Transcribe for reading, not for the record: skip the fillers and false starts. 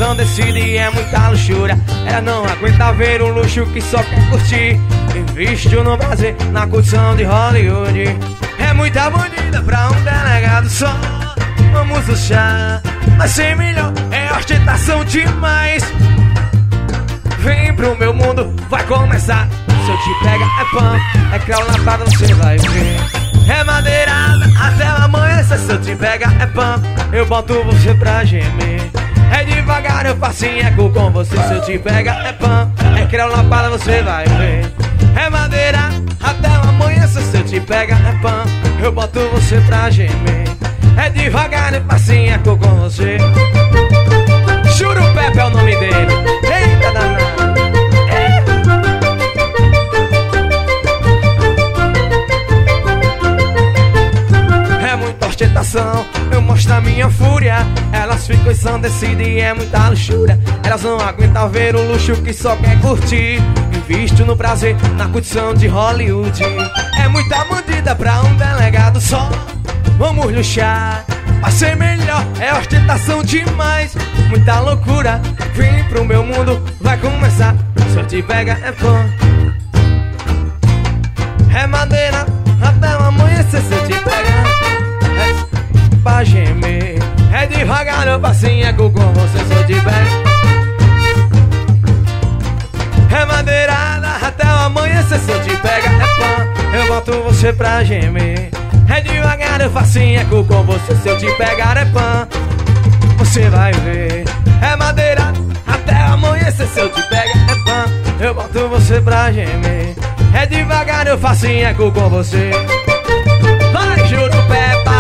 ensandecida e é muita luxúria. Ela não aguenta ver um luxo que só quer curtir. Invisto no prazer, na curtição de Hollywood. É muita bandida pra um delegado só. Vamos luxar, mas ser melhor é ostentação demais. Vem pro meu mundo, vai começar. Se eu te pega é pão, é crau na parada, você vai ver. É madeirada até o amanhecer. Se eu te pega é pão, eu boto você pra gemer. É devagar, eu faço eco com você. Se eu te pega é pão, é crau na parada, você vai ver. É madeira até o amanhecer. Se eu te pega é pão, eu boto você pra gemer. É devagar, eu faço eco com você. Juro Pepe é o nome dele. Eita danado. É muita ostentação, eu mostro a minha fúria. Elas ficam ensandecidas e é muita luxúria. Elas não aguentam ver o luxo que só quer curtir. Invisto no prazer, na curtição de Hollywood. É muita bandida pra um delegado só. Vamos luxar, pra ser melhor é ostentação demais. Muita loucura, vem pro meu mundo, vai começar. Se eu te pega é pão, é madeira até o amanhecer. Se eu te pega é pra gemer. É devagar, eu faço eco com você. Se eu te pega é madeirada até o amanhecer. Se eu te pega é pão, eu boto você pra gemer. É devagar, eu faço eco com você. Se eu te pegar é pão, você vai ver. É madeira até amanhecer. Se eu te pegar é pão, eu boto você pra gemer. É devagar, eu faço eco com você. Vai, juro, Pepa.